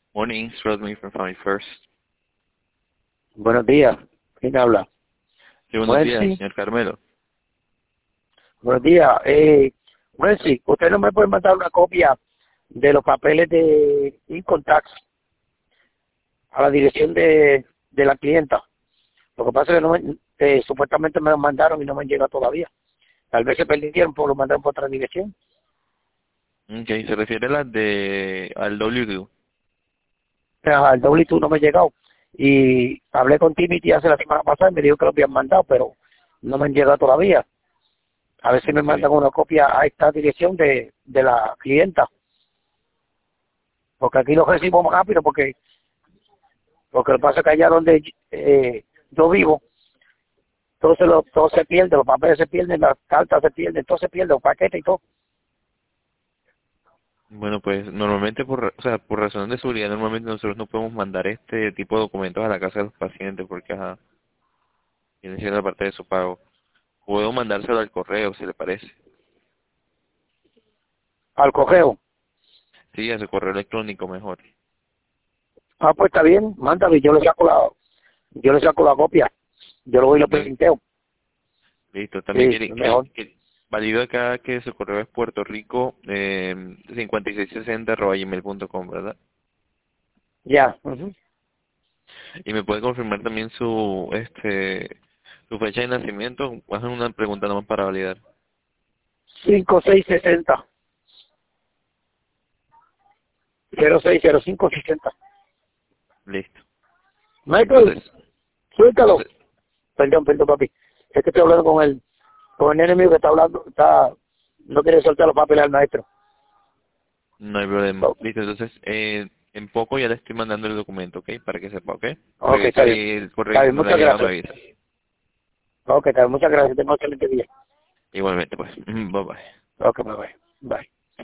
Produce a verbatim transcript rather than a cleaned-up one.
Morning, it's Rodney from Family First. Buenos días. ¿Quién habla? Sí, buenos días, Wency. señor Carmelo. Buenos días. Eh, Wency, ¿usted no me puede mandar una copia de los papeles de Income Tax a la dirección de, de la clienta? Lo que pasa es que no me- eh, supuestamente me los mandaron y no me han llegado todavía. Tal vez se perdieron por lo mandaron por otra dirección. Ok, se refiere a las de al W dos. Pero al W dos no me ha llegado. Y hablé con Timothy hace la semana pasada y me dijo que lo habían mandado, pero no me han llegado todavía. A ver si me Okay. mandan una copia a esta dirección de, de la clienta. Porque aquí lo recibo más rápido, porque porque lo que pasa es que allá donde eh, yo vivo, todo se, lo, todo se pierde, los papeles se pierden, las cartas se pierden, todo se pierde, los paquetes y todo. Bueno, pues normalmente por, ra- o sea, por razones de seguridad, normalmente nosotros no podemos mandar este tipo de documentos a la casa de los pacientes porque ajá, tiene cierta parte de su pago. Puedo mandárselo al correo, si le parece. Al correo. Sí, a su correo electrónico mejor. Ah, pues está bien, mándame, yo le saco la, yo le saco la copia, yo lo voy y lo Li- printeo. Listo, también Sí, quiere, quiere, mejor. que valido acá que su correo es Puerto Rico eh, cincuenta y seis sesenta arroba gmail punto com, ¿verdad? Ya. Ujú. Y me puede confirmar también su este su fecha de nacimiento. Voy a hacer una pregunta nomás para validar. cinco seis sesenta, cero seis cero cinco sesenta. Listo. Michael, Entonces, suéltalo. entonces, Perdón, perdón, papi. Es que estoy hablando con el, con el enemigo que está hablando, está, no quiere soltar los papeles al maestro. no hay problema. Ok, Listo, entonces, eh, en poco ya le estoy mandando el documento, ¿ok? Para que sepa, ¿ok? ok, Revisa está bien. ahí el correo Está y bien, cuando le muchas haya llegado me gracias. avisa. Ok, está bien, muchas gracias. Tengo un excelente día. Igualmente, pues. Bye bye. Ok, bye bye. Bye.